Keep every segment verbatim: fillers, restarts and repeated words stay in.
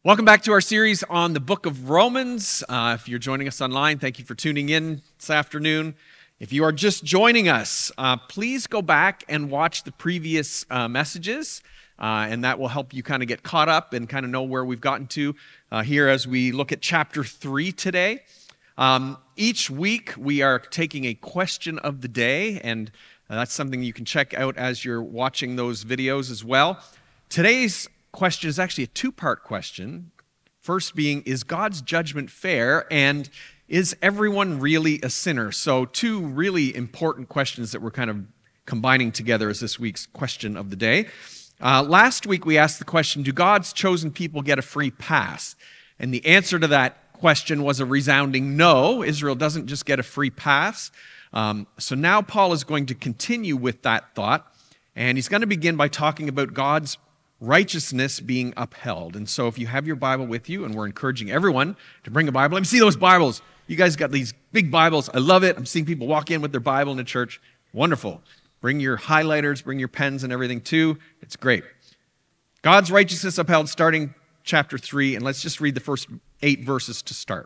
Welcome back to our series on the book of Romans. Uh, if you're joining us online, thank you for tuning in this afternoon. If you are just joining us, uh, please go back and watch the previous uh, messages, uh, and that will help you kind of get caught up and kind of know where we've gotten to uh, here as we look at chapter three today. Um, each week, we are taking a question of the day, and uh, that's something you can check out as you're watching those videos as well. Today's question is actually a two-part question. First being, is God's judgment fair, and is everyone really a sinner? So two really important questions that we're kind of combining together as this week's question of the day. Uh, last week we asked the question, do God's chosen people get a free pass? And the answer to that question was a resounding no. Israel doesn't just get a free pass. Um, so now Paul is going to continue with that thought, and he's going to begin by talking about God's righteousness being upheld. And so if you have your Bible with you, and we're encouraging everyone to bring a Bible. Let me see those Bibles. You guys got these big Bibles. I love it. I'm seeing people walk in with their Bible in the church. Wonderful. Bring your highlighters, bring your pens and everything too. It's great. God's righteousness upheld, starting chapter three, and let's just read the first eight verses to start.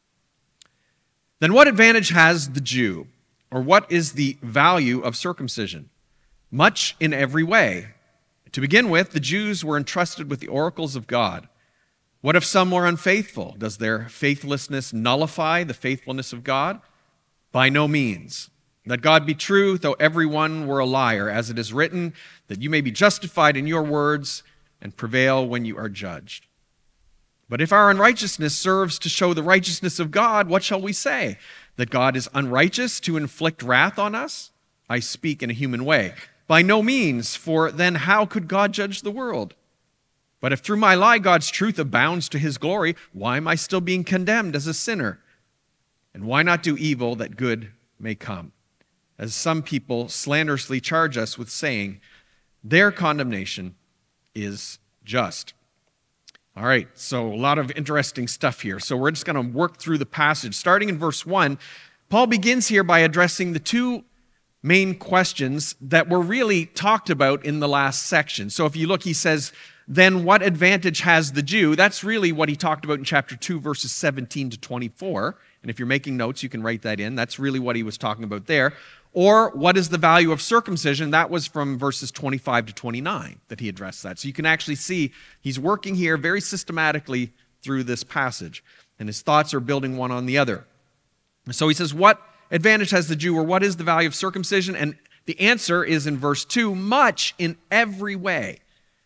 Then what advantage has the Jew, or what is the value of circumcision? Much in every way. To begin with, the Jews were entrusted with the oracles of God. What if some were unfaithful? Does their faithlessness nullify the faithfulness of God? By no means. Let God be true, though everyone were a liar, as it is written, that you may be justified in your words and prevail when you are judged. But if our unrighteousness serves to show the righteousness of God, what shall we say? That God is unrighteous to inflict wrath on us? I speak in a human way. By no means, for then how could God judge the world? But if through my lie God's truth abounds to his glory, why am I still being condemned as a sinner? And why not do evil that good may come? As some people slanderously charge us with saying, their condemnation is just. All right, so a lot of interesting stuff here. So we're just going to work through the passage. Starting in verse one, Paul begins here by addressing the two main questions that were really talked about in the last section. So if you look, he says, then what advantage has the Jew? That's really what he talked about in chapter two, verses seventeen to twenty-four. And if you're making notes, you can write that in. That's really what he was talking about there. Or what is the value of circumcision? That was from verses twenty-five to twenty-nine that he addressed that. So you can actually see he's working here very systematically through this passage. And his thoughts are building one on the other. So he says, what advantage has the Jew, or what is the value of circumcision? And the answer is in verse two, much in every way.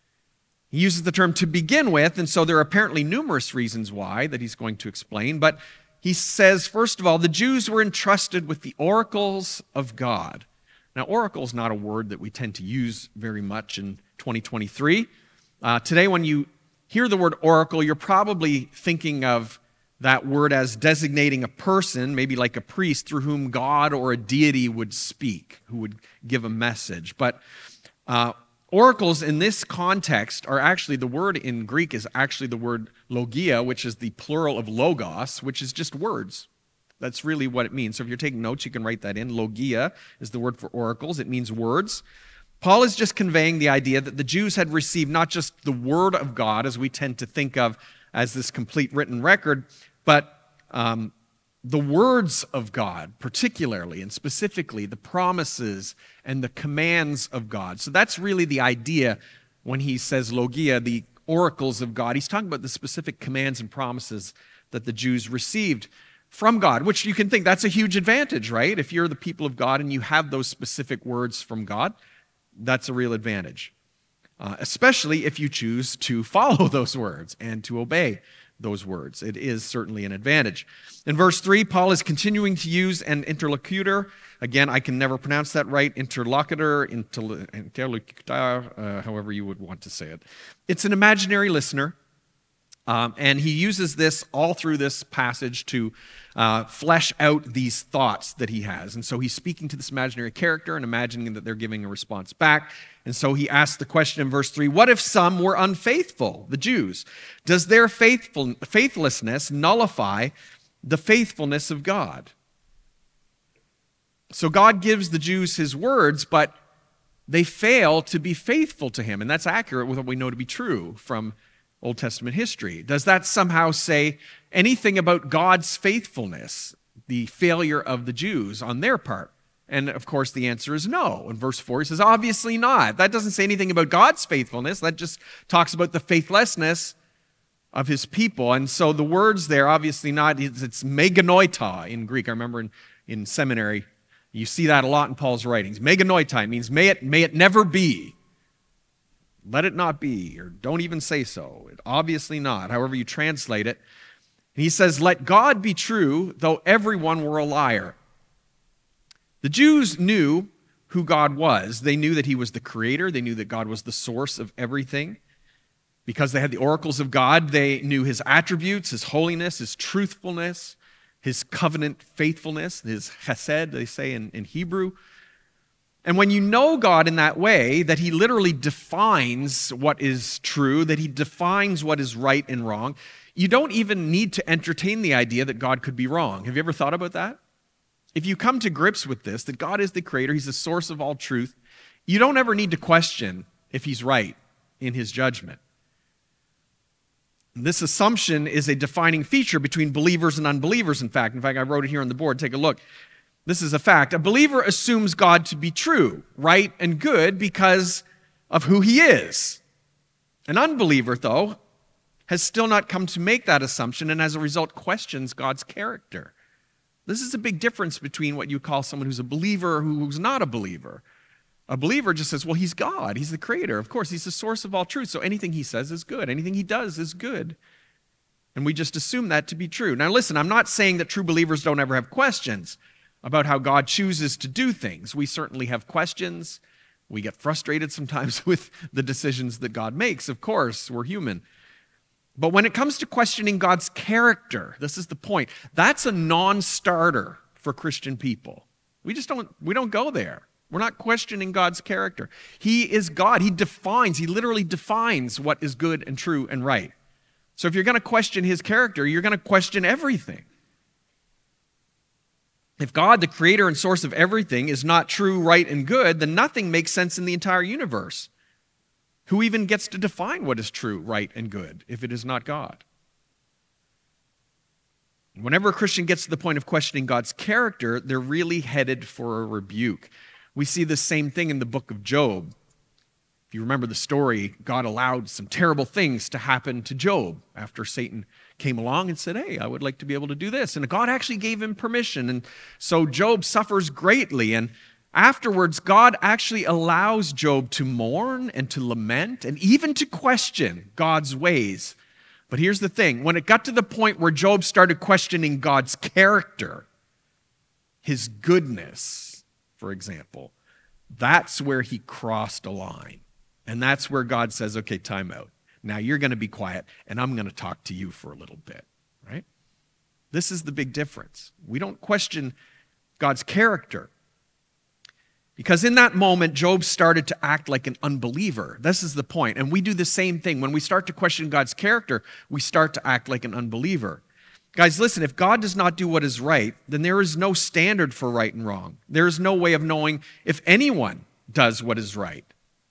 He uses the term to begin with, and so there are apparently numerous reasons why that he's going to explain. But he says, first of all, the Jews were entrusted with the oracles of God. Now, oracle is not a word that we tend to use very much in twenty twenty-three. Uh, today, when you hear the word oracle, you're probably thinking of that word as designating a person, maybe like a priest, through whom God or a deity would speak, who would give a message. But uh, oracles in this context are actually, the word in Greek is actually the word logia, which is the plural of logos, which is just words. That's really what it means. So if you're taking notes, you can write that in. Logia is the word for oracles. It means words. Paul is just conveying the idea that the Jews had received not just the word of God, as we tend to think of as this complete written record, but um, the words of God, particularly and specifically the promises and the commands of God. So that's really the idea when he says logia, the oracles of God. He's talking about the specific commands and promises that the Jews received from God, which you can think that's a huge advantage, right? If you're the people of God and you have those specific words from God, that's a real advantage, uh, especially if you choose to follow those words and to obey those words. It is certainly an advantage. In verse three, Paul is continuing to use an interlocutor. Again, I can never pronounce that right. Interlocutor, interlocutor, uh, however you would want to say it. It's an imaginary listener. Um, and he uses this all through this passage to uh, flesh out these thoughts that he has. And so he's speaking to this imaginary character and imagining that they're giving a response back. And so he asks the question in verse three, what if some were unfaithful, the Jews? Does their faithful, faithlessness nullify the faithfulness of God? So God gives the Jews his words, but they fail to be faithful to him. And that's accurate with what we know to be true from Old Testament history? Does that somehow say anything about God's faithfulness, the failure of the Jews on their part? And of course, the answer is no. In verse four, he says, obviously not. That doesn't say anything about God's faithfulness. That just talks about the faithlessness of his people. And so the words there, obviously not, it's, it's meganoita in Greek. I remember in, in seminary, you see that a lot in Paul's writings. Meganoita means may it, may it never be. Let it not be, or don't even say so. It, obviously not, however you translate it. And he says, let God be true, though everyone were a liar. The Jews knew who God was. They knew that he was the creator. They knew that God was the source of everything. Because they had the oracles of God, they knew his attributes, his holiness, his truthfulness, his covenant faithfulness, his chesed, they say in, in Hebrew. And when you know God in that way, that he literally defines what is true, that he defines what is right and wrong, you don't even need to entertain the idea that God could be wrong. Have you ever thought about that? If you come to grips with this, that God is the creator, he's the source of all truth, you don't ever need to question if he's right in his judgment. This assumption is a defining feature between believers and unbelievers, in fact. In fact, I wrote it here on the board. Take a look. This is a fact. A believer assumes God to be true, right, and good because of who he is. An unbeliever, though, has still not come to make that assumption and as a result questions God's character. This is a big difference between what you call someone who's a believer who's not a believer. A believer just says, well, he's God. He's the creator. Of course, he's the source of all truth. So anything he says is good. Anything he does is good. And we just assume that to be true. Now, listen, I'm not saying that true believers don't ever have questions about how God chooses to do things. We certainly have questions. We get frustrated sometimes with the decisions that God makes. Of course, we're human. But when it comes to questioning God's character, this is the point, that's a non-starter for Christian people. We just don't, we don't go there. We're not questioning God's character. He is God. He defines, he literally defines what is good and true and right. So if you're going to question his character, you're going to question everything. If God, the creator and source of everything, is not true, right, and good, then nothing makes sense in the entire universe. Who even gets to define what is true, right, and good if it is not God? Whenever a Christian gets to the point of questioning God's character, they're really headed for a rebuke. We see the same thing in the book of Job. If you remember the story, God allowed some terrible things to happen to Job after Satan came along and said, hey, I would like to be able to do this. And God actually gave him permission. And so Job suffers greatly. And afterwards, God actually allows Job to mourn and to lament and even to question God's ways. But here's the thing. When it got to the point where Job started questioning God's character, his goodness, for example, that's where he crossed a line. And that's where God says, okay, time out. Now you're going to be quiet, and I'm going to talk to you for a little bit, right? This is the big difference. We don't question God's character. Because in that moment, Job started to act like an unbeliever. This is the point. And we do the same thing. When we start to question God's character, we start to act like an unbeliever. Guys, listen, if God does not do what is right, then there is no standard for right and wrong. There is no way of knowing if anyone does what is right.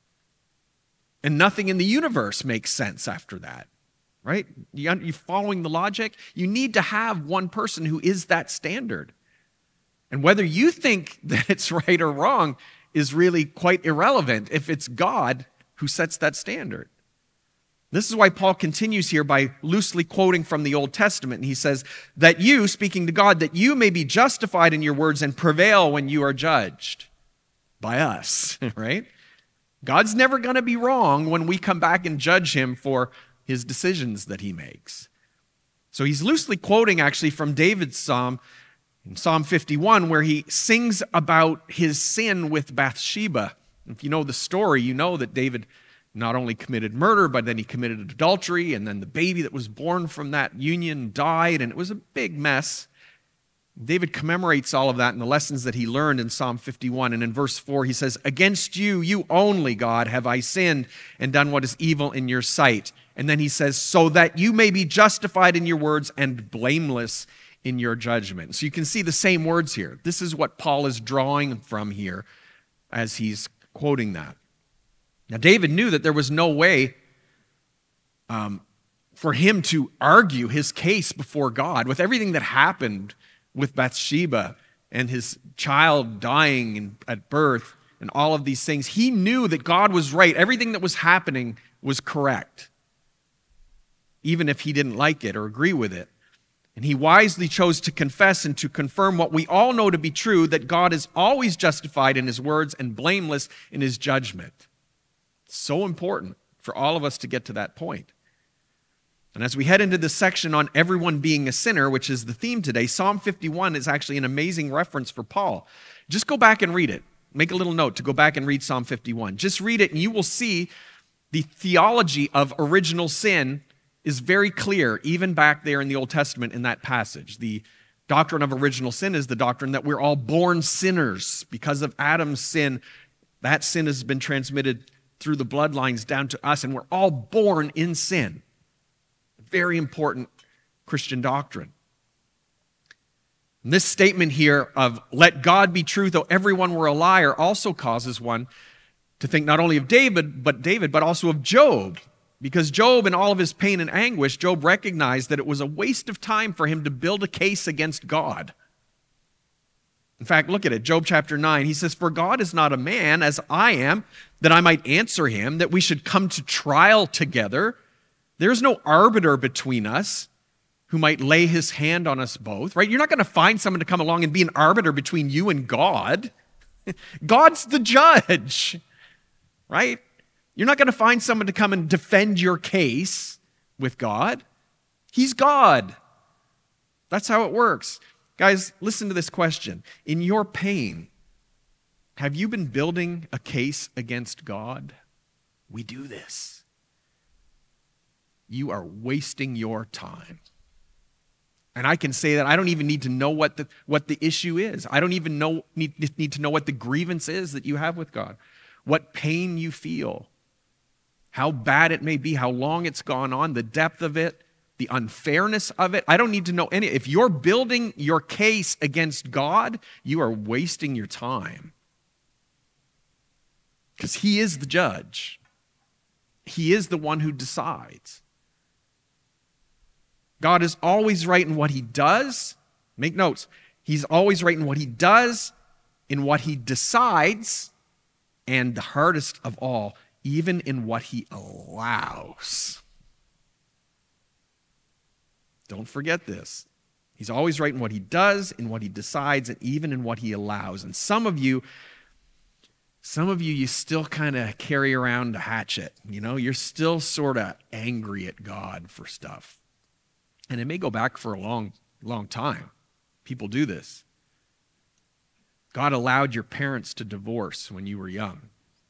And nothing in the universe makes sense after that, right? You, you following the logic? You need to have one person who is that standard. And whether you think that it's right or wrong is really quite irrelevant if it's God who sets that standard. This is why Paul continues here by loosely quoting from the Old Testament. And he says, that you, speaking to God, that you may be justified in your words and prevail when you are judged by us, right? God's never going to be wrong when we come back and judge him for his decisions that he makes. So he's loosely quoting actually from David's psalm, in Psalm fifty-one, where he sings about his sin with Bathsheba. If you know the story, you know that David not only committed murder, but then he committed adultery, and then the baby that was born from that union died, and it was a big mess. David commemorates all of that in the lessons that he learned in Psalm fifty-one, and in verse four he says, against you, you only, God, have I sinned and done what is evil in your sight. And then he says, so that you may be justified in your words and blameless in your judgment. So you can see the same words here. This is what Paul is drawing from here as he's quoting that. Now, David knew that there was no way um, for him to argue his case before God with everything that happened with Bathsheba and his child dying in, at birth and all of these things. He knew that God was right. Everything that was happening was correct, even if he didn't like it or agree with it. And he wisely chose to confess and to confirm what we all know to be true, that God is always justified in his words and blameless in his judgment. So important for all of us to get to that point. And as we head into this section on everyone being a sinner, which is the theme today, Psalm fifty-one is actually an amazing reference for Paul. Just go back and read it. Make a little note to go back and read Psalm fifty-one. Just read it and you will see the theology of original sin is very clear, even back there in the Old Testament in that passage. The doctrine of original sin is the doctrine that we're all born sinners because of Adam's sin. That sin has been transmitted through the bloodlines down to us, and we're all born in sin. Very important Christian doctrine. And this statement here of let God be true though everyone were a liar also causes one to think not only of David, but David, but also of Job. Because Job, in all of his pain and anguish, Job recognized that it was a waste of time for him to build a case against God. In fact, look at it, Job chapter nine. He says, "For God is not a man, as I am, that I might answer him, that we should come to trial together. There's no arbiter between us who might lay his hand on us both." Right? You're not going to find someone to come along and be an arbiter between you and God. God's the judge, right? You're not going to find someone to come and defend your case with God. He's God. That's how it works. Guys, listen to this question. In your pain, have you been building a case against God? We do this. You are wasting your time. And I can say that I don't even need to know what the, what the issue is. I don't even know, need, need to know what the grievance is that you have with God, what pain you feel, how bad it may be, how long it's gone on, the depth of it, the unfairness of it. I don't need to know any. If you're building your case against God, you are wasting your time. Because he is the judge. He is the one who decides. God is always right in what he does. Make notes. He's always right in what he does, in what he decides, and the hardest of all, even in what he allows. Don't forget this. He's always right in what he does, in what he decides, and even in what he allows. And some of you, some of you, you still kind of carry around a hatchet. You know, you're still sort of angry at God for stuff. And it may go back for a long, long time. People do this. God allowed your parents to divorce when you were young.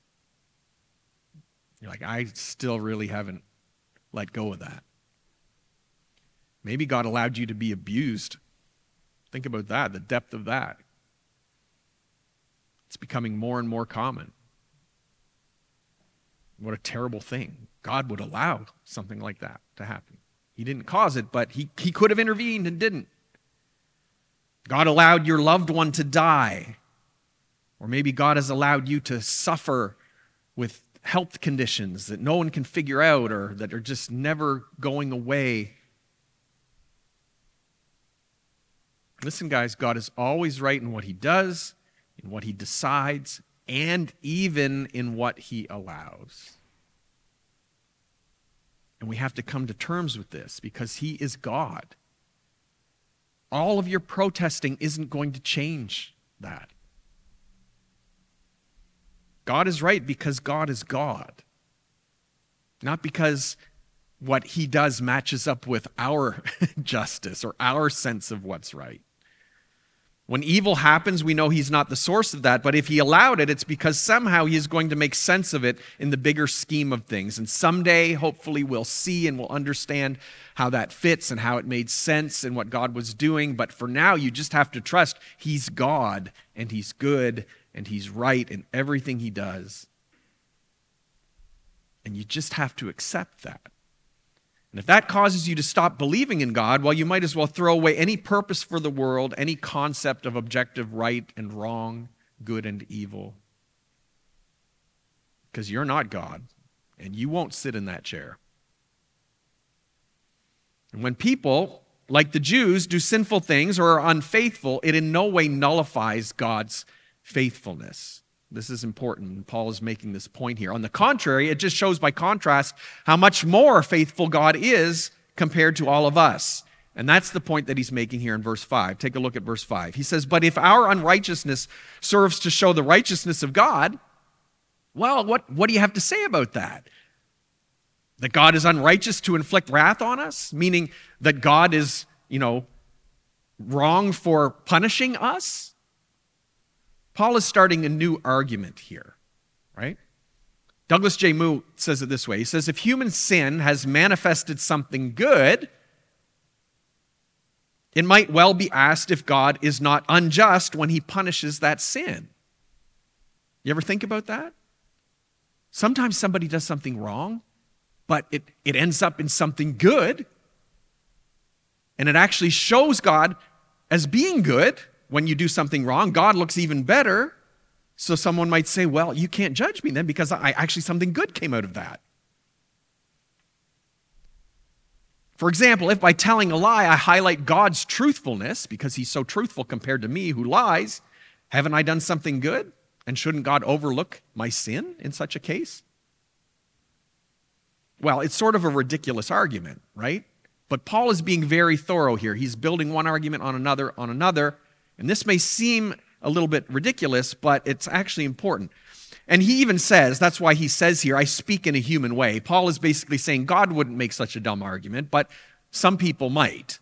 You're like, I still really haven't let go of that. Maybe God allowed you to be abused. Think about that, the depth of that. It's becoming more and more common. What a terrible thing. God would allow something like that to happen. He didn't cause it, but he, he could have intervened and didn't. God allowed your loved one to die. Or maybe God has allowed you to suffer with health conditions that no one can figure out or that are just never going away. Listen, guys, God is always right in what he does, in what he decides, and even in what he allows. And we have to come to terms with this because he is God. All of your protesting isn't going to change that. God is right because God is God. Not because what he does matches up with our justice or our sense of what's right. When evil happens, we know he's not the source of that, but if he allowed it, it's because somehow he is going to make sense of it in the bigger scheme of things. And someday, hopefully, we'll see and we'll understand how that fits and how it made sense and what God was doing. But for now, you just have to trust he's God and he's good and he's right in everything he does. And you just have to accept that. And if that causes you to stop believing in God, well, you might as well throw away any purpose for the world, any concept of objective right and wrong, good and evil. Because you're not God, and you won't sit in that chair. And when people, like the Jews, do sinful things or are unfaithful, it in no way nullifies God's faithfulness. This is important. Paul is making this point here. On the contrary, it just shows by contrast how much more faithful God is compared to all of us. And that's the point that he's making here in verse five. Take a look at verse five. He says, "But if our unrighteousness serves to show the righteousness of God," well, what, what do you have to say about that? That God is unrighteous to inflict wrath on us? Meaning that God is, you know, wrong for punishing us? Paul is starting a new argument here, right? Douglas J. Moo says it this way. He says, if human sin has manifested something good, it might well be asked if God is not unjust when he punishes that sin. You ever think about that? Sometimes somebody does something wrong, but it, it ends up in something good, and it actually shows God as being good. When you do something wrong, God looks even better. So someone might say, well, you can't judge me then because I actually something good came out of that. For example, if by telling a lie I highlight God's truthfulness because he's so truthful compared to me who lies, haven't I done something good? And shouldn't God overlook my sin in such a case? Well, it's sort of a ridiculous argument, right? But Paul is being very thorough here. He's building one argument on another, on another. And this may seem a little bit ridiculous, but it's actually important. And he even says, that's why he says here, I speak in a human way. Paul is basically saying God wouldn't make such a dumb argument, but some people might.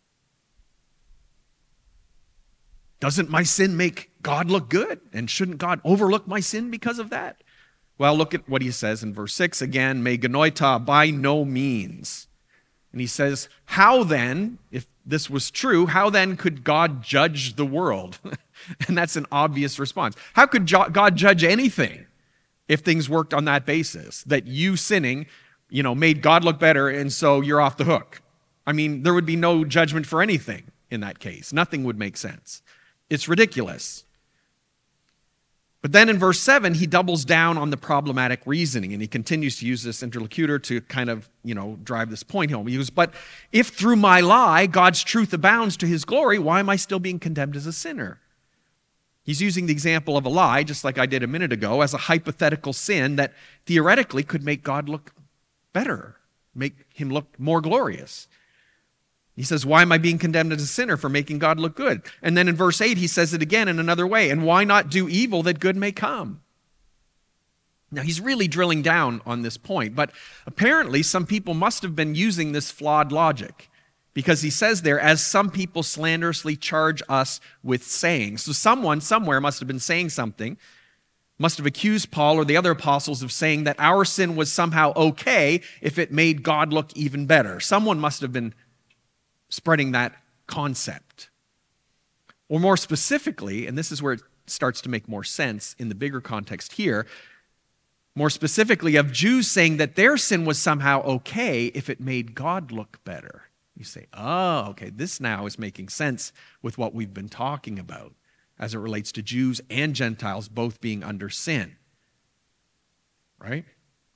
Doesn't my sin make God look good? And shouldn't God overlook my sin because of that? Well, look at what he says in verse six again, me genoita, by no means. And he says, how then, if this was true, how then could God judge the world? And that's an obvious response. How could God judge anything if things worked on that basis? That you sinning, you know, made God look better and so you're off the hook. I mean, there would be no judgment for anything in that case. Nothing would make sense. It's ridiculous. But then in verse seven, he doubles down on the problematic reasoning, and he continues to use this interlocutor to kind of, you know, drive this point home. He goes, but if through my lie God's truth abounds to his glory, why am I still being condemned as a sinner? He's using the example of a lie, just like I did a minute ago, as a hypothetical sin that theoretically could make God look better, make him look more glorious. He says, why am I being condemned as a sinner for making God look good? And then in verse eight, he says it again in another way. And why not do evil that good may come? Now, he's really drilling down on this point, but apparently some people must have been using this flawed logic because he says there, as some people slanderously charge us with saying. So someone somewhere must have been saying something, must have accused Paul or the other apostles of saying that our sin was somehow okay if it made God look even better. Someone must have been spreading that concept. Or more specifically, and this is where it starts to make more sense in the bigger context here, more specifically of Jews saying that their sin was somehow okay if it made God look better. You say, oh, okay, this now is making sense with what we've been talking about as it relates to Jews and Gentiles both being under sin. Right?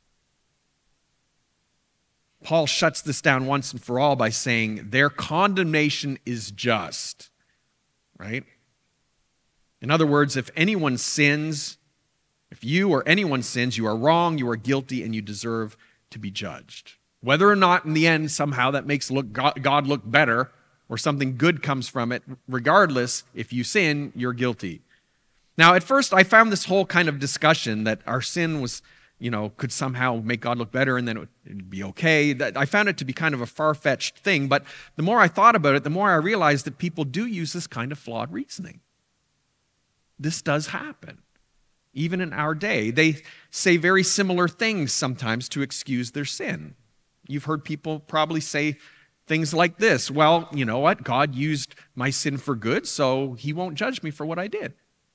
Paul shuts this down once and for all by saying their condemnation is just, right? In other words, if anyone sins, if you or anyone sins, you are wrong, you are guilty, and you deserve to be judged. Whether or not in the end somehow that makes look God look better or something good comes from it, regardless, if you sin, you're guilty. Now, at first, I found this whole kind of discussion that our sin was you know, could somehow make God look better and then it would be okay. That I found it to be kind of a far-fetched thing, but the more I thought about it, the more I realized that people do use this kind of flawed reasoning. This does happen, even in our day. They say very similar things sometimes to excuse their sin. You've heard people probably say things like this, well, you know what, God used my sin for good, so he won't judge me for what I did.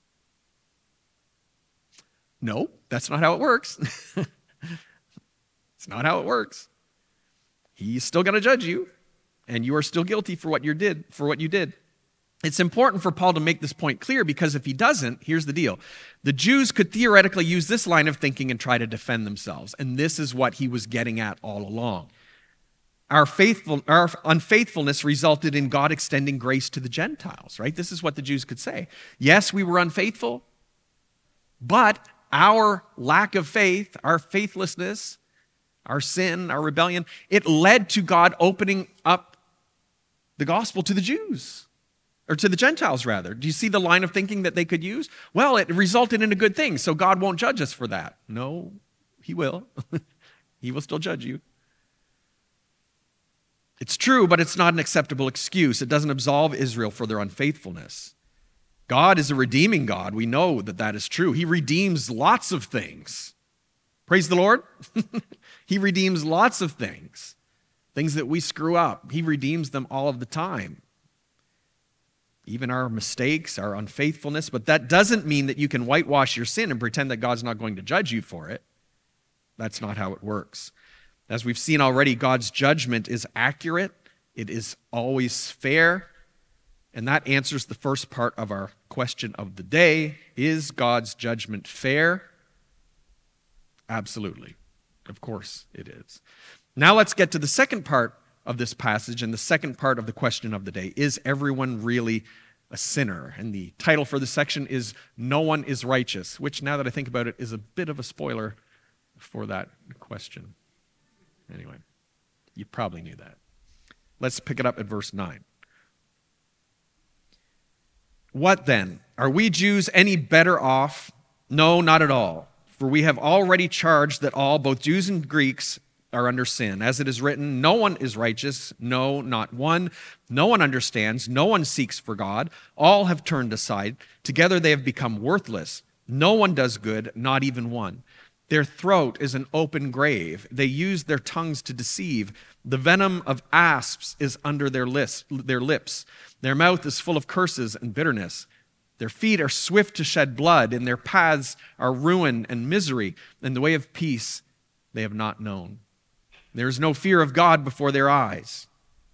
No, that's not how it works. It's not how it works. He's still going to judge you, and you are still guilty for what you did, for what you did. It's important for Paul to make this point clear because if he doesn't, here's the deal. The Jews could theoretically use this line of thinking and try to defend themselves, and this is what he was getting at all along. our faithful, our unfaithfulness resulted in God extending grace to the Gentiles, right? This is what the Jews could say. Yes, we were unfaithful, but our lack of faith, our faithlessness, our sin, our rebellion, it led to God opening up the gospel to the Jews, or to the Gentiles, rather. Do you see the line of thinking that they could use? Well, it resulted in a good thing, so God won't judge us for that. No, he will. He will still judge you. It's true, but it's not an acceptable excuse. It doesn't absolve Israel for their unfaithfulness. God is a redeeming God. We know that that is true. He redeems lots of things. Praise the Lord. He redeems lots of things. Things that we screw up. He redeems them all of the time. Even our mistakes, our unfaithfulness. But that doesn't mean that you can whitewash your sin and pretend that God's not going to judge you for it. That's not how it works. As we've seen already, God's judgment is accurate. It is always fair. And that answers the first part of our question of the day. Is God's judgment fair? Absolutely. Of course it is. Now let's get to the second part of this passage and the second part of the question of the day. Is everyone really a sinner? And the title for this section is No One is Righteous, which, now that I think about it, is a bit of a spoiler for that question. Anyway, you probably knew that. Let's pick it up at verse nine. What then? Are we Jews any better off? No, not at all. For we have already charged that all, both Jews and Greeks, are under sin. As it is written, no one is righteous, no, not one. No one understands, no one seeks for God. All have turned aside. Together they have become worthless. No one does good, not even one. Their throat is an open grave. They use their tongues to deceive. The venom of asps is under their lips. Their lips. Their mouth is full of curses and bitterness. Their feet are swift to shed blood. In their paths are ruin and misery. And the way of peace they have not known. There is no fear of God before their eyes.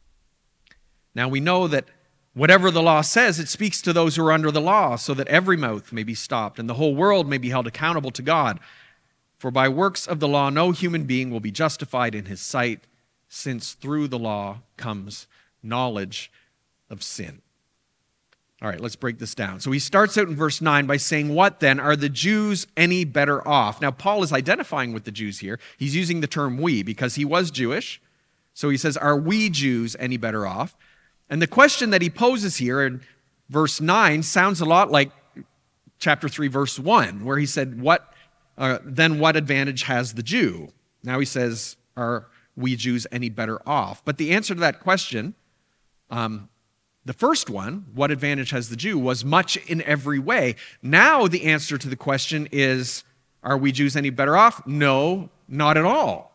Now we know that whatever the law says, it speaks to those who are under the law, so that every mouth may be stopped and the whole world may be held accountable to God. For by works of the law, no human being will be justified in his sight, since through the law comes knowledge of sin. All right, let's break this down. So he starts out in verse nine by saying, what then? Are the Jews any better off? Now, Paul is identifying with the Jews here. He's using the term we because he was Jewish. So he says, are we Jews any better off? And the question that he poses here in verse nine sounds a lot like chapter three, verse one, where he said, what Uh, then what advantage has the Jew? Now he says, are we Jews any better off? But the answer to that question, um, the first one, what advantage has the Jew, was much in every way. Now the answer to the question is, are we Jews any better off? No, not at all.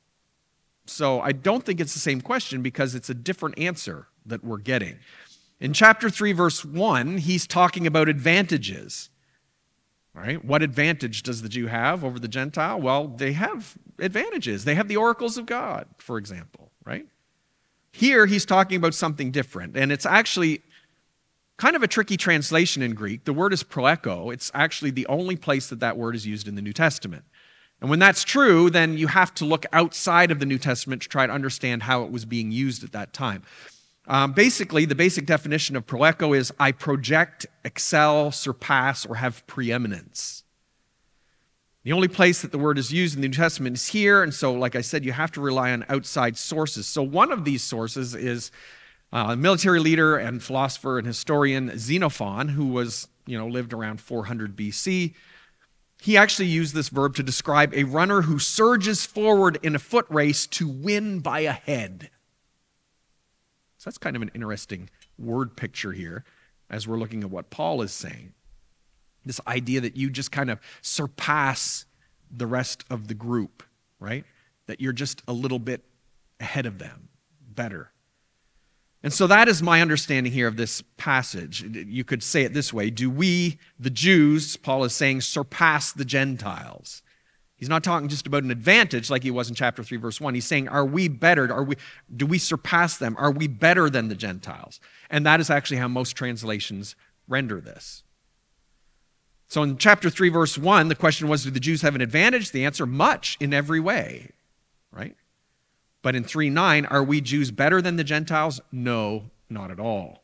So I don't think it's the same question because it's a different answer that we're getting. In chapter three, verse one, he's talking about advantages. All right, what advantage does the Jew have over the Gentile? Well, they have advantages. They have the oracles of God, for example, right? Here, he's talking about something different, and it's actually kind of a tricky translation in Greek. The word is proeko. It's actually the only place that that word is used in the New Testament. And when that's true, then you have to look outside of the New Testament to try to understand how it was being used at that time. Um, basically, the basic definition of proeko is I project, excel, surpass, or have preeminence. The only place that the word is used in the New Testament is here, and so, like I said, you have to rely on outside sources. So one of these sources is uh, a military leader and philosopher and historian Xenophon, who was, you know, lived around four hundred B C. He actually used this verb to describe a runner who surges forward in a foot race to win by a head. So that's kind of an interesting word picture here as we're looking at what Paul is saying. This idea that you just kind of surpass the rest of the group, right? That you're just a little bit ahead of them, better. And so that is my understanding here of this passage. You could say it this way. Do we, the Jews, Paul is saying, surpass the Gentiles? He's not talking just about an advantage like he was in chapter three, verse one. He's saying, are we better? Are we, do we surpass them? Are we better than the Gentiles? And that is actually how most translations render this. So in chapter three, verse one, the question was, do the Jews have an advantage? The answer, much in every way, right? But in three nine, are we Jews better than the Gentiles? No, not at all.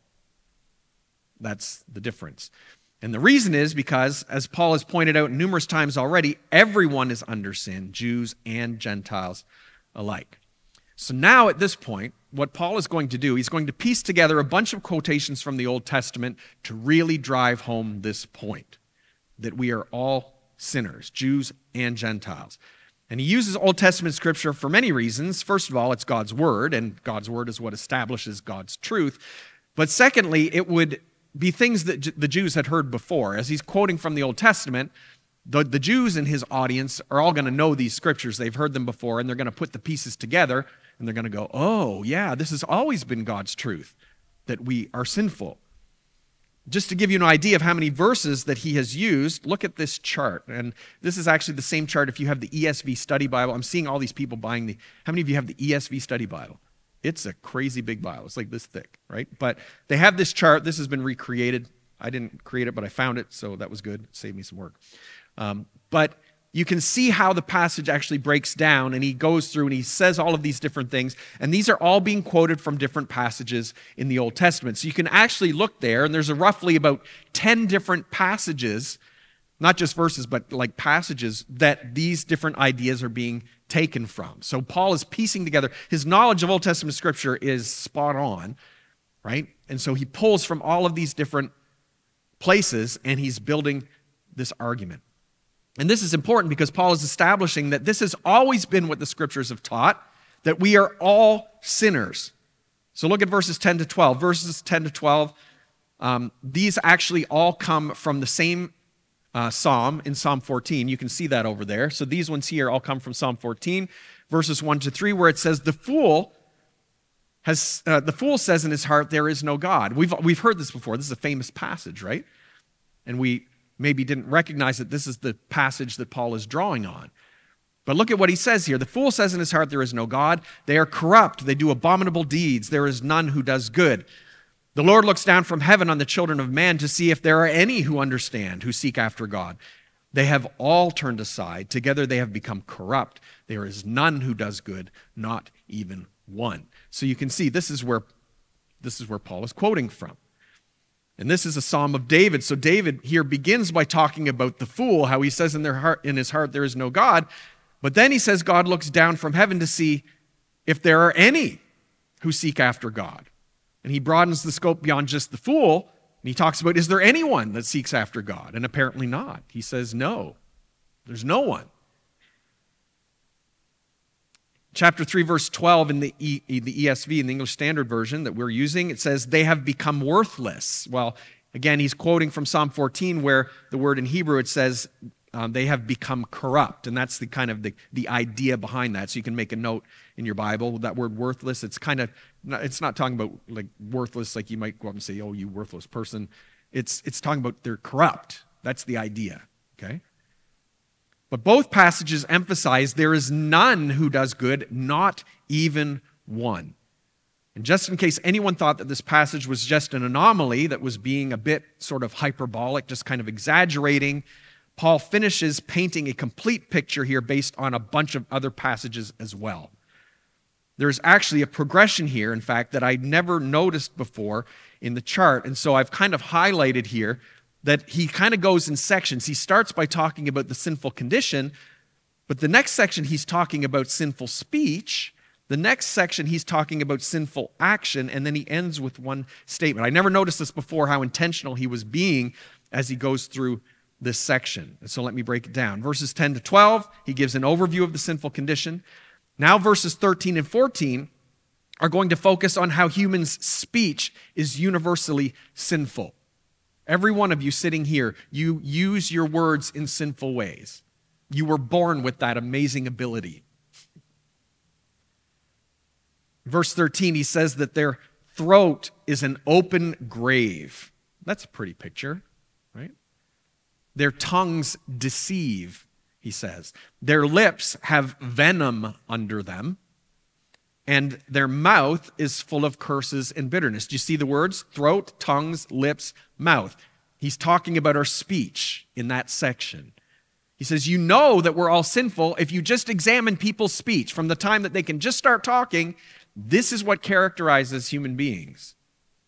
That's the difference. And the reason is because, as Paul has pointed out numerous times already, everyone is under sin, Jews and Gentiles alike. So now at this point, what Paul is going to do, he's going to piece together a bunch of quotations from the Old Testament to really drive home this point, that we are all sinners, Jews and Gentiles. And he uses Old Testament scripture for many reasons. First of all, it's God's word, and God's word is what establishes God's truth. But secondly, it would be things that the Jews had heard before. As he's quoting from the Old Testament, the, the Jews in his audience are all going to know these scriptures. They've heard them before, and they're going to put the pieces together, and they're going to go, oh, yeah, this has always been God's truth, that we are sinful. Just to give you an idea of how many verses that he has used, look at this chart. And this is actually the same chart if you have the E S V Study Bible. I'm seeing all these people buying the, how many of you have the E S V Study Bible? It's a crazy big Bible. It's like this thick, right? But they have this chart. This has been recreated. I didn't create it, but I found it, so that was good. It saved me some work. Um, but you can see how the passage actually breaks down, and he goes through and he says all of these different things, and these are all being quoted from different passages in the Old Testament. So you can actually look there, and there's a roughly about ten different passages, not just verses, but like passages that these different ideas are being taken from. So Paul is piecing together, his knowledge of Old Testament scripture is spot on, right? And so he pulls from all of these different places, and he's building this argument. And this is important because Paul is establishing that this has always been what the scriptures have taught, that we are all sinners. So look at verses ten to twelve. Verses ten to twelve, um, these actually all come from the same uh, psalm in Psalm fourteen. You can see that over there. So these ones here all come from Psalm fourteen, verses one to three, where it says, the fool has uh, the fool says in his heart, there is no God. We've, we've heard this before. This is a famous passage, right? And we maybe didn't recognize that this is the passage that Paul is drawing on. But look at what he says here. The fool says in his heart, there is no God. They are corrupt. They do abominable deeds. There is none who does good. The Lord looks down from heaven on the children of man to see if there are any who understand, who seek after God. They have all turned aside. Together they have become corrupt. There is none who does good, not even one. So you can see this is where, this is where Paul is quoting from. And this is a psalm of David. So David here begins by talking about the fool, how he says in their heart, in his heart there is no God. But then he says God looks down from heaven to see if there are any who seek after God. And he broadens the scope beyond just the fool. And he talks about, is there anyone that seeks after God? And apparently not. He says no, there's no one. Chapter three, verse twelve in the, e, the E S V, in the English Standard Version that we're using, it says, they have become worthless. Well, again, he's quoting from Psalm fourteen, where the word in Hebrew, it says, um, they have become corrupt. And that's the kind of the, the idea behind that. So you can make a note in your Bible, that word worthless, it's kind of, it's not talking about like worthless, like you might go up and say, oh, you worthless person. It's, it's talking about they're corrupt. That's the idea, okay? But both passages emphasize there is none who does good, not even one. And just in case anyone thought that this passage was just an anomaly that was being a bit sort of hyperbolic, just kind of exaggerating, Paul finishes painting a complete picture here based on a bunch of other passages as well. There's actually a progression here, in fact, that I never noticed before in the chart. And so I've kind of highlighted here that he kind of goes in sections. He starts by talking about the sinful condition, but the next section he's talking about sinful speech. The next section he's talking about sinful action, and then he ends with one statement. I never noticed this before, how intentional he was being as he goes through this section. And so let me break it down. Verses ten to twelve, he gives an overview of the sinful condition. Now verses thirteen and fourteen are going to focus on how humans' speech is universally sinful. Every one of you sitting here, you use your words in sinful ways. You were born with that amazing ability. Verse thirteen, he says that their throat is an open grave. That's a pretty picture, right? Their tongues deceive, he says. Their lips have venom under them, and their mouth is full of curses and bitterness. Do you see the words? Throat, tongues, lips, mouth. He's talking about our speech in that section. He says, you know that we're all sinful if you just examine people's speech from the time that they can just start talking. This is what characterizes human beings.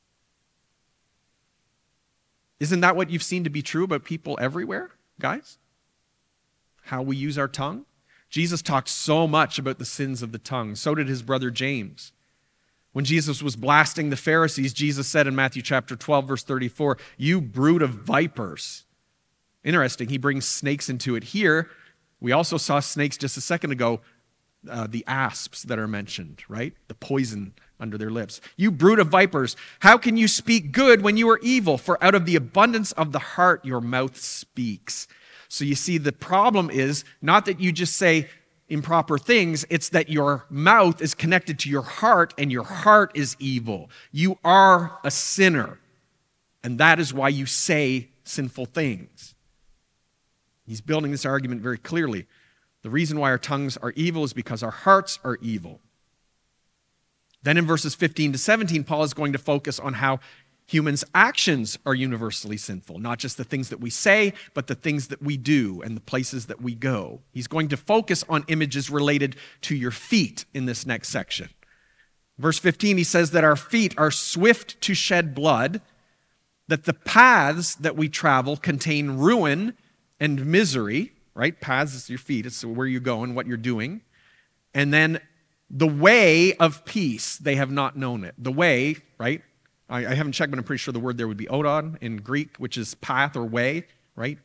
Isn't that what you've seen to be true about people everywhere, guys? How we use our tongue? Jesus talked so much about the sins of the tongue. So did his brother James. When Jesus was blasting the Pharisees, Jesus said in Matthew chapter twelve, verse thirty-four, you brood of vipers. Interesting, he brings snakes into it here. We also saw snakes just a second ago, uh, the asps that are mentioned, right? The poison under their lips. You brood of vipers, how can you speak good when you are evil? For out of the abundance of the heart, your mouth speaks. So you see, the problem is not that you just say improper things, it's that your mouth is connected to your heart, and your heart is evil. You are a sinner, and that is why you say sinful things. He's building this argument very clearly. The reason why our tongues are evil is because our hearts are evil. Then in verses fifteen to seventeen, Paul is going to focus on how humans' actions are universally sinful. Not just the things that we say, but the things that we do and the places that we go. He's going to focus on images related to your feet in this next section. Verse fifteen, he says that our feet are swift to shed blood, that the paths that we travel contain ruin and misery, right? Paths is your feet. It's where you go and what you're doing. And then the way of peace, they have not known it. The way, right? I, I haven't checked, but I'm pretty sure the word there would be odon in Greek, which is path or way, right?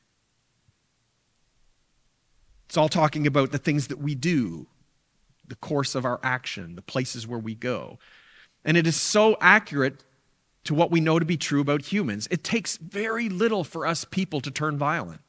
It's all talking about the things that we do, the course of our action, the places where we go. And it is so accurate to what we know to be true about humans. It takes very little for us people to turn violent.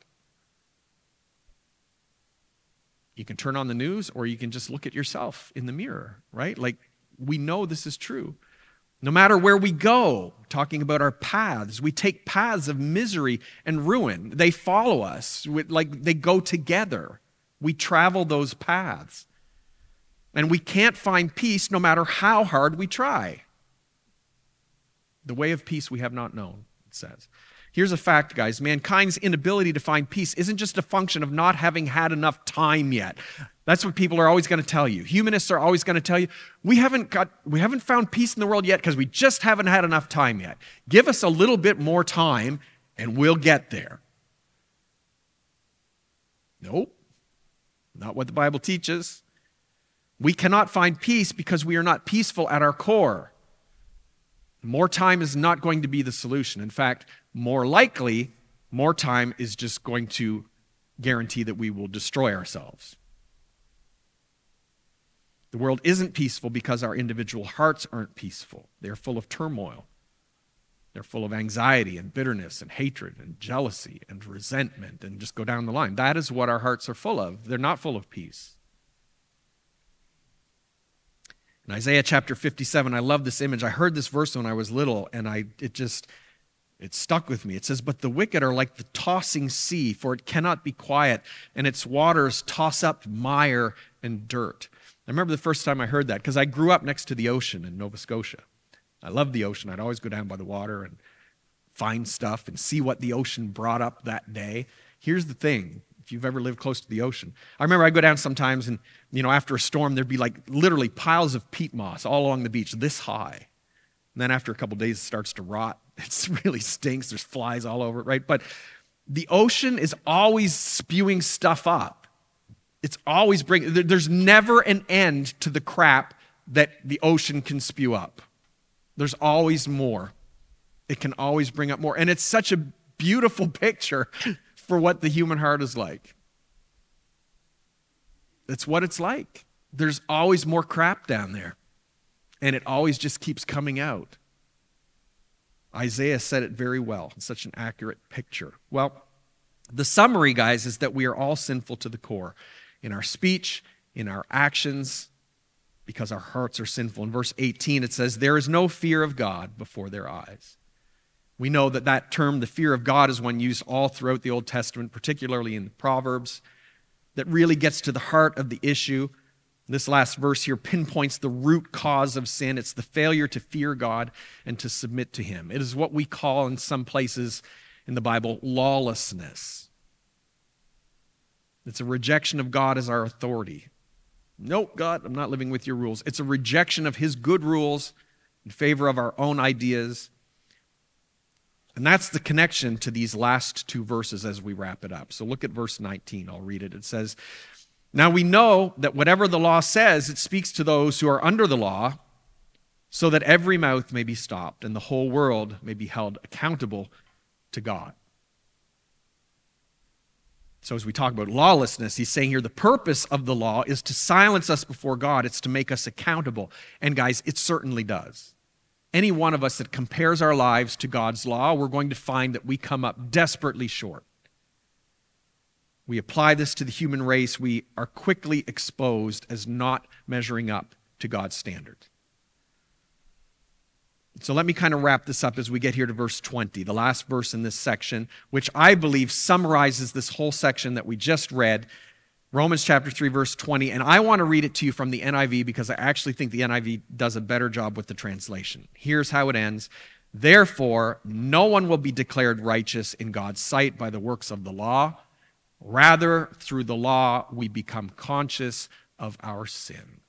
You can turn on the news, or you can just look at yourself in the mirror, right? Like, we know this is true. No matter where we go, talking about our paths, we take paths of misery and ruin. They follow us, like they go together. We travel those paths. And we can't find peace no matter how hard we try. The way of peace we have not known, it says. Here's a fact, guys. Mankind's inability to find peace isn't just a function of not having had enough time yet. That's what people are always going to tell you. Humanists are always going to tell you, we haven't got, we haven't found peace in the world yet because we just haven't had enough time yet. Give us a little bit more time and we'll get there. Nope. Not what the Bible teaches. We cannot find peace because we are not peaceful at our core. More time is not going to be the solution. In fact, more likely, more time is just going to guarantee that we will destroy ourselves. The world isn't peaceful because our individual hearts aren't peaceful. They're full of turmoil. They're full of anxiety and bitterness and hatred and jealousy and resentment, and just go down the line. That is what our hearts are full of. They're not full of peace. In Isaiah chapter fifty-seven, I love this image. I heard this verse when I was little, and I it just, it stuck with me. It says, but the wicked are like the tossing sea, for it cannot be quiet, and its waters toss up mire and dirt. I remember the first time I heard that, because I grew up next to the ocean in Nova Scotia. I loved the ocean. I'd always go down by the water and find stuff and see what the ocean brought up that day. Here's the thing. If you've ever lived close to the ocean. I remember I'd go down sometimes, and, you know, after a storm, there'd be like literally piles of peat moss all along the beach, this high. And then after a couple of days, it starts to rot. It really stinks. There's flies all over it, right? But the ocean is always spewing stuff up. It's always bringing, there's never an end to the crap that the ocean can spew up. There's always more. It can always bring up more. And it's such a beautiful picture for what the human heart is like. That's what it's like. There's always more crap down there. And it always just keeps coming out. Isaiah said it very well. It's such an accurate picture. Well, the summary, guys, is that we are all sinful to the core. In our speech, in our actions, because our hearts are sinful. In verse eighteen, it says, there is no fear of God before their eyes. We know that that term, the fear of God, is one used all throughout the Old Testament, particularly in the Proverbs, that really gets to the heart of the issue. This last verse here pinpoints the root cause of sin. It's the failure to fear God and to submit to Him. It is what we call in some places in the Bible lawlessness. It's a rejection of God as our authority. Nope, God, I'm not living with your rules. It's a rejection of his good rules in favor of our own ideas. And that's the connection to these last two verses as we wrap it up. So look at verse nineteen. I'll read it. It says, "Now we know that whatever the law says, it speaks to those who are under the law, so that every mouth may be stopped and the whole world may be held accountable to God." So as we talk about lawlessness, he's saying here the purpose of the law is to silence us before God. It's to make us accountable. And guys, it certainly does. Any one of us that compares our lives to God's law, we're going to find that we come up desperately short. We apply this to the human race, we are quickly exposed as not measuring up to God's standard. So let me kind of wrap this up as we get here to verse twenty, the last verse in this section, which I believe summarizes this whole section that we just read, Romans chapter three, verse twenty. And I want to read it to you from the N I V because I actually think the N I V does a better job with the translation. Here's how it ends. "Therefore, no one will be declared righteous in God's sight by the works of the law. Rather, through the law, we become conscious of our sin."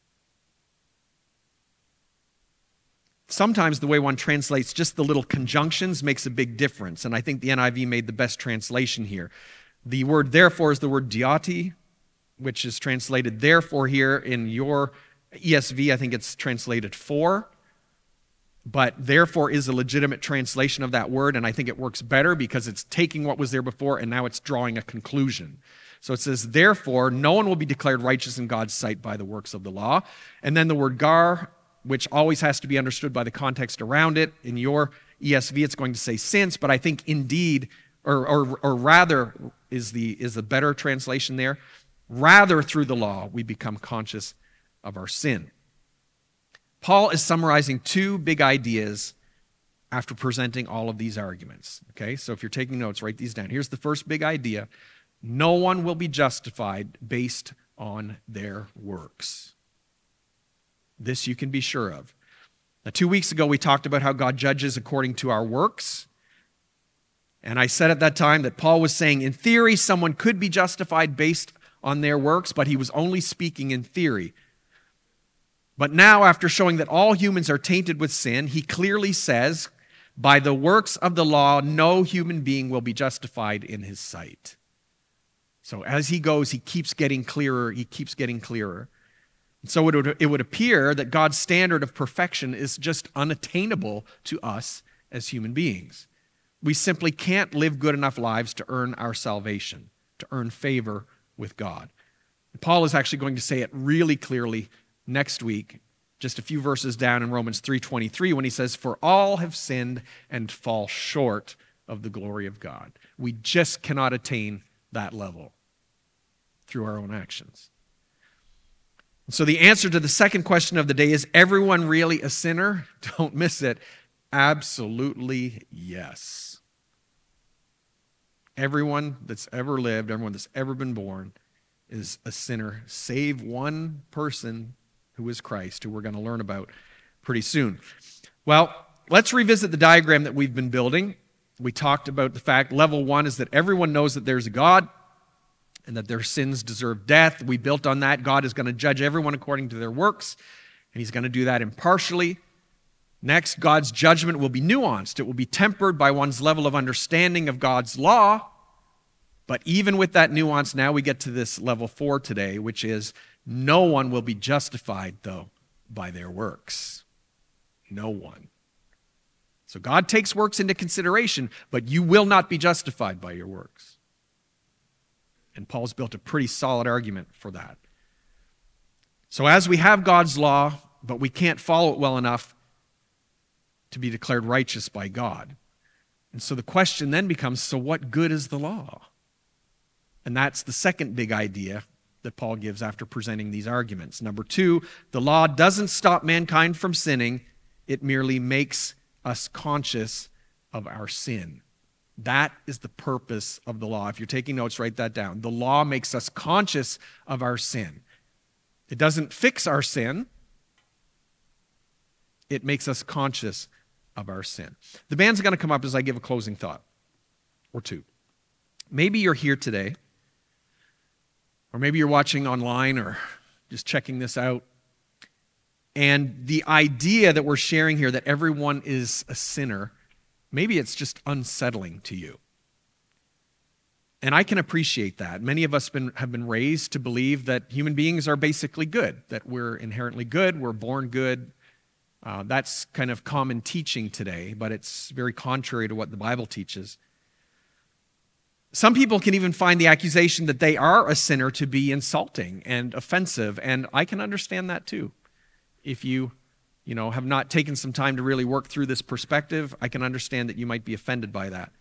Sometimes the way one translates just the little conjunctions makes a big difference, and I think the N I V made the best translation here. The word therefore is the word diati, which is translated therefore here. In your E S V, I think it's translated for, but therefore is a legitimate translation of that word, and I think it works better because it's taking what was there before and now it's drawing a conclusion. So it says, "Therefore, no one will be declared righteous in God's sight by the works of the law." And then the word gar, which always has to be understood by the context around it. In your E S V, it's going to say since, but I think indeed, or, or, or rather is the, is the better translation there. Rather, through the law, we become conscious of our sin. Paul is summarizing two big ideas after presenting all of these arguments. Okay, so if you're taking notes, write these down. Here's the first big idea. No one will be justified based on their works. This you can be sure of. Now, two weeks ago, we talked about how God judges according to our works. And I said at that time that Paul was saying, in theory, someone could be justified based on their works, but he was only speaking in theory. But now, after showing that all humans are tainted with sin, he clearly says, by the works of the law, no human being will be justified in his sight. So as he goes, he keeps getting clearer, he keeps getting clearer. So it would, it would appear that God's standard of perfection is just unattainable to us as human beings. We simply can't live good enough lives to earn our salvation, to earn favor with God. Paul is actually going to say it really clearly next week, just a few verses down in Romans three twenty-three, when he says, "For all have sinned and fall short of the glory of God." We just cannot attain that level through our own actions. So the answer to the second question of the day is, everyone really a sinner? Don't miss it. Absolutely yes. Everyone that's ever lived, everyone that's ever been born is a sinner, save one person who is Christ, who we're going to learn about pretty soon. Well, let's revisit the diagram that we've been building. We talked about the fact, level one is that everyone knows that there's a God and that their sins deserve death. We built on that. God is going to judge everyone according to their works, and he's going to do that impartially. Next, God's judgment will be nuanced. It will be tempered by one's level of understanding of God's law. But even with that nuance, now we get to this level four today, which is no one will be justified, though, by their works. No one. So God takes works into consideration, but you will not be justified by your works. And Paul's built a pretty solid argument for that. So as we have God's law, but we can't follow it well enough to be declared righteous by God. And so the question then becomes, so what good is the law? And that's the second big idea that Paul gives after presenting these arguments. Number two, the law doesn't stop mankind from sinning. It merely makes us conscious of our sin. That is the purpose of the law. If you're taking notes, write that down. The law makes us conscious of our sin. It doesn't fix our sin. It makes us conscious of our sin. The band's going to come up as I give a closing thought or two. Maybe you're here today Or maybe you're watching online or just checking this out. And the idea that we're sharing here that everyone is a sinner, maybe it's just unsettling to you. And I can appreciate that. Many of us been, have been raised to believe that human beings are basically good, that we're inherently good, we're born good. Uh, that's kind of common teaching today, but it's very contrary to what the Bible teaches. Some people can even find the accusation that they are a sinner to be insulting and offensive, and I can understand that too. If you, you know, have not taken some time to really work through this perspective, I can understand that you might be offended by that.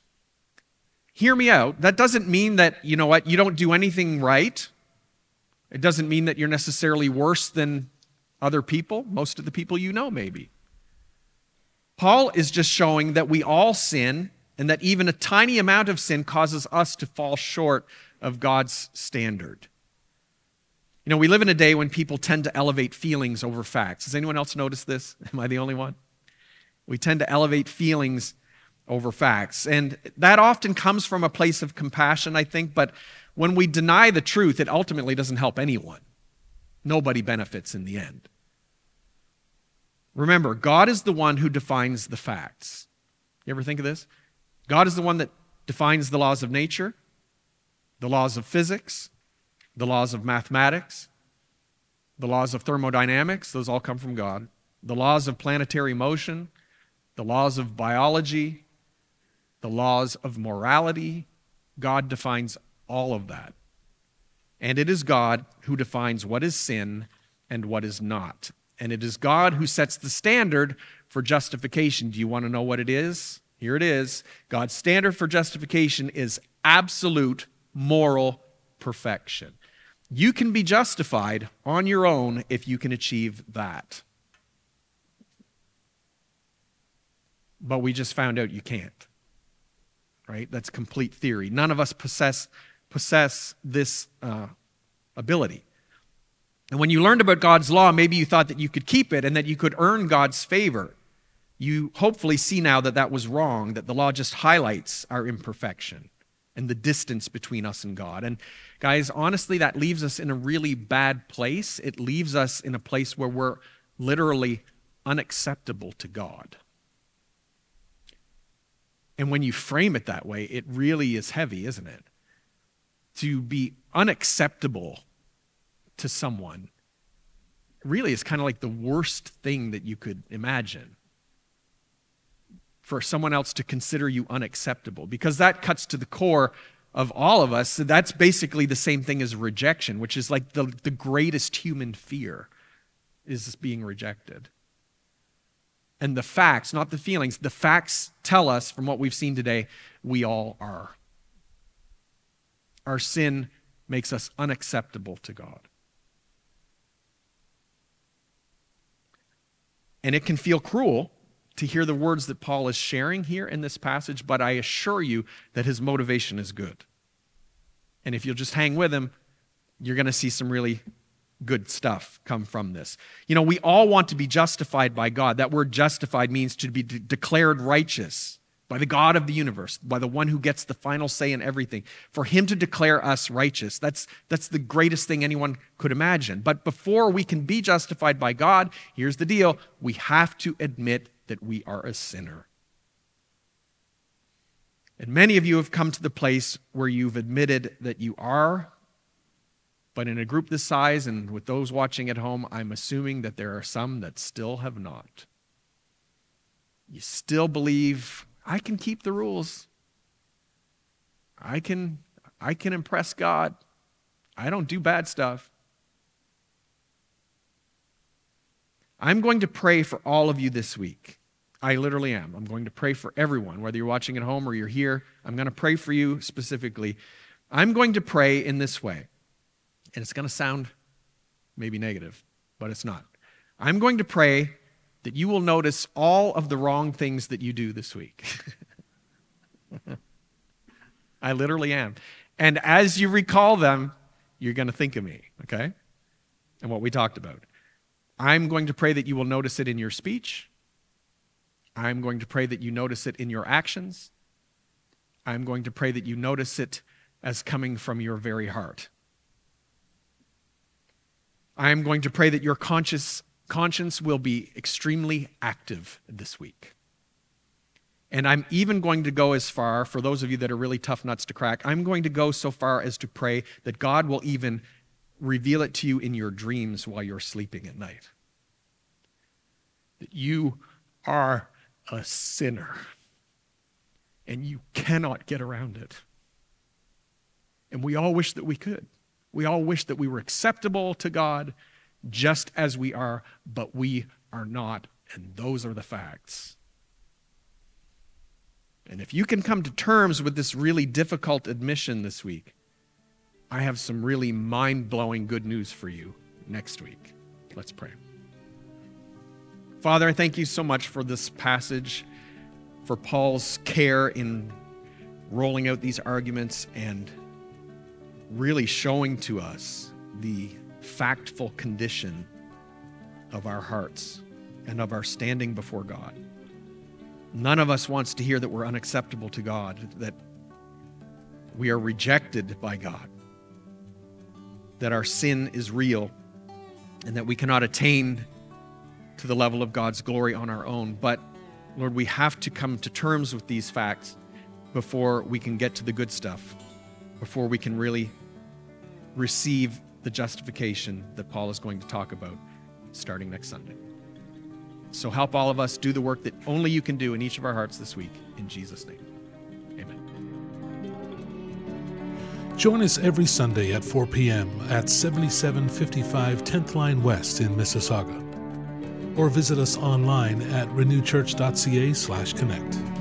Hear me out. That doesn't mean that, you know what, you don't do anything right. It doesn't mean that you're necessarily worse than other people, most of the people you know maybe. Paul is just showing that we all sin and that even a tiny amount of sin causes us to fall short of God's standard. You know, we live in a day when people tend to elevate feelings over facts. Has anyone else noticed this? Am I the only one? We tend to elevate feelings over facts. And that often comes from a place of compassion, I think, but when we deny the truth, it ultimately doesn't help anyone. Nobody benefits in the end. Remember, God is the one who defines the facts. You ever think of this? God is the one that defines the laws of nature, the laws of physics, the laws of mathematics, the laws of thermodynamics. Those all come from God. The laws of planetary motion, the laws of biology, the laws of morality. God defines all of that. And it is God who defines what is sin and what is not. And it is God who sets the standard for justification. Do you want to know what it is? Here it is. God's standard for justification is absolute moral perfection. You can be justified on your own if you can achieve that. But we just found out you can't. Right? That's complete theory. None of us possess possess this uh, ability. And when you learned about God's law, maybe you thought that you could keep it and that you could earn God's favor. You hopefully see now that that was wrong, that the law just highlights our imperfection and the distance between us and God. And guys, honestly, that leaves us in a really bad place. It leaves us in a place where we're literally unacceptable to God. And when you frame it that way, it really is heavy, isn't it? To be unacceptable to someone really is kind of like the worst thing that you could imagine. For someone else to consider you unacceptable, because that cuts to the core of all of us. So that's basically the same thing as rejection, which is like the, the greatest human fear is being rejected. And the facts, not the feelings, the facts tell us from what we've seen today, we all are. Our sin makes us unacceptable to God. And it can feel cruel to hear the words that Paul is sharing here in this passage, but I assure you that his motivation is good. And if you'll just hang with him, you're going to see some really good stuff come from this. You know, we all want to be justified by God. That word justified means to be de- declared righteous by the God of the universe, by the one who gets the final say in everything. For him to declare us righteous, that's, that's the greatest thing anyone could imagine. But before we can be justified by God, here's the deal, we have to admit that we are a sinner. And many of you have come to the place where you've admitted that you are. But in a group this size and with those watching at home, I'm assuming that there are some that still have not. You still believe, I can keep the rules. I can, I can impress God. I don't do bad stuff. I'm going to pray for all of you this week. I literally am. I'm going to pray for everyone, whether you're watching at home or you're here. I'm going to pray for you specifically. I'm going to pray in this way. And it's going to sound maybe negative, but it's not. I'm going to pray that you will notice all of the wrong things that you do this week. I literally am. And as you recall them, you're going to think of me, okay? And what we talked about. I'm going to pray that you will notice it in your speech. I'm going to pray that you notice it in your actions. I'm going to pray that you notice it as coming from your very heart. I am going to pray that your conscious, conscience will be extremely active this week. And I'm even going to go as far, for those of you that are really tough nuts to crack, I'm going to go so far as to pray that God will even reveal it to you in your dreams while you're sleeping at night. That you are a sinner and you cannot get around it. And we all wish that we could. We all wish that we were acceptable to God just as we are, but we are not, and those are the facts. And if you can come to terms with this really difficult admission this week, I have some really mind-blowing good news for you next week. Let's pray. Father, I thank you so much for this passage, for Paul's care in rolling out these arguments and really showing to us the factful condition of our hearts and of our standing before God. None of us wants to hear that we're unacceptable to God, that we are rejected by God, that our sin is real, and that we cannot attain to the level of God's glory on our own. But, Lord, we have to come to terms with these facts before we can get to the good stuff, before we can really receive the justification that Paul is going to talk about starting next Sunday. So help all of us do the work that only you can do in each of our hearts this week. In Jesus' name, amen. Join us every Sunday at four p.m. at seventy-seven fifty-five tenth Line West in Mississauga. Or visit us online at renewchurch.ca slash connect.